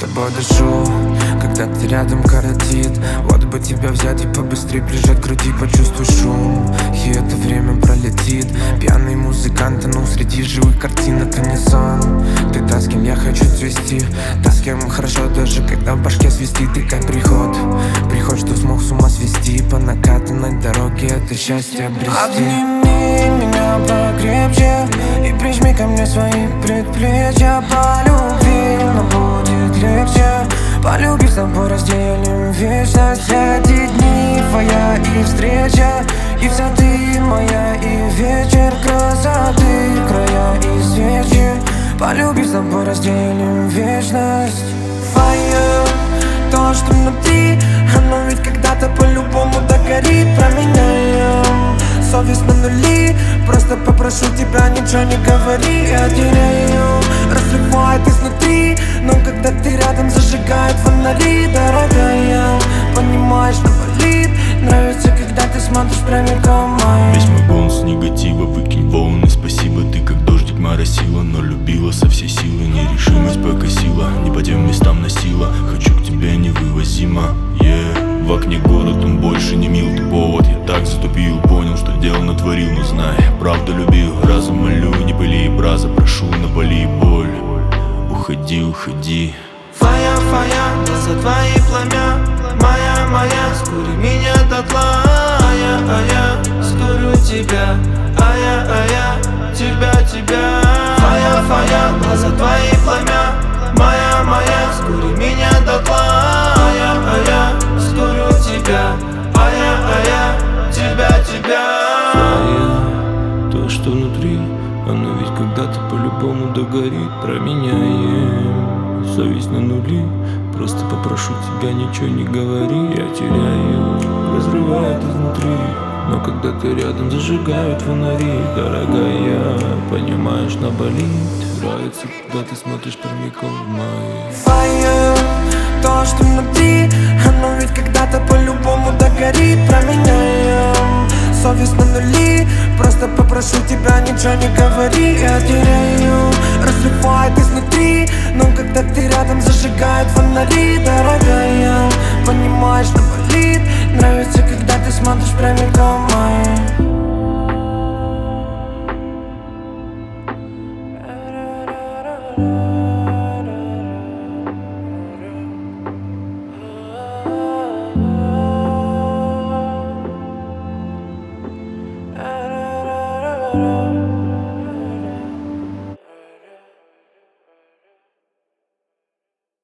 тобой дышу, когда ты рядом коротит. Вот бы тебя взять и побыстрее прижать к груди, почувствуй шум, и это время пролетит. Пьяный музыкант, ну среди живых картин, это не сон. Ты та, с кем я хочу цвести, та, с кем хорошо, даже когда в башке свистит. Ты как приход, что смог с ума свести. По накатанной дороге это счастье обрести. Обними меня покрепче и прижми ко мне свои предплечья. По любви нам будет легче, полюбив с тобой разделим вечность. Эти дни твоя и встреча, и вся ты моя, и вечер красоты, края и свечи. Полюбив с тобой разделим вечность. Fire, то, что внутри, оно ведь когда-то по-любому догорит. Променяем совесть на нули, просто попрошу тебя, ничего не говори. Я теряю, разрывает изнутри, но когда ты рядом, зажигает фонари. Дорогая, понимаешь, что болит. Нравится, когда ты смотришь прямиком мои. Весь мой голос негатива, выкинь волны, спасибо. Ты как дождик моросила, но любила со всей силы. Нерешимость покосила, не по тем местам носила. Хочу к тебе невывозимо, yeah. В окне город, он больше не мил, ты повод. Я так затупил, понял, что дело натворил. Но знай, правду любил, разум молю. Не пыли и браза, прошу, напали боль. Уходи, уходи. Фая, глаза твои пламя. Моя, скури меня дотла. Я скурю тебя. Я тебя. Фая, глаза твои пламя. Моя, скури меня дотла. Я скурю тебя. Тебя. Фая, то, что внутри, оно ведь когда-то по-любому догорит. Променяем совесть на нули, просто попрошу тебя, ничего не говори. Я теряю, разрывает изнутри, но когда ты рядом, зажигают фонари. Дорогая, понимаешь, наболит. Нравится, когда ты смотришь прямиком в мои. Fire, то, что внутри, оно ведь когда-то по-любому догорит. Променяем совесть на нули, просто попрошу тебя, ничего не говори. Я теряю, разрывает изнутри, но когда ты рядом, зажигает фонари. Дорогая, понимаешь, что болит. Нравится, когда ты смотришь прямиком в мои.